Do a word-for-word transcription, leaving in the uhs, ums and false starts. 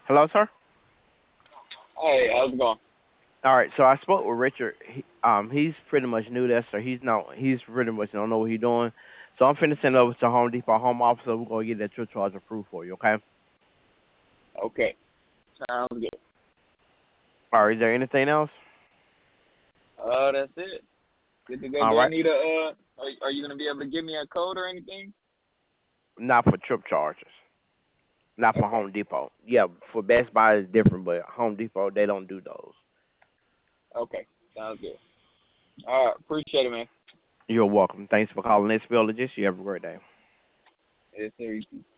Hello, sir. Hey, how's it going? All right, so I spoke with Richard. He, um, he's pretty much new there, so he's not. He's pretty much don't know what he's doing. So I'm finna send it over to Home Depot Home Office. So we're gonna get that trip charge approved for you. Okay. Okay, sounds good. All right. Is there anything else? Uh, that's it. Good to go. All Do I right. need a, uh, are, are you gonna be able to give me a code or anything? Not for trip charges. Not for Okay, Home Depot. Yeah, for Best Buy is different, but Home Depot they don't do those. okay, sounds good. All right, appreciate it, man. You're welcome. Thanks for calling this village. You have a great day. Yes, sir.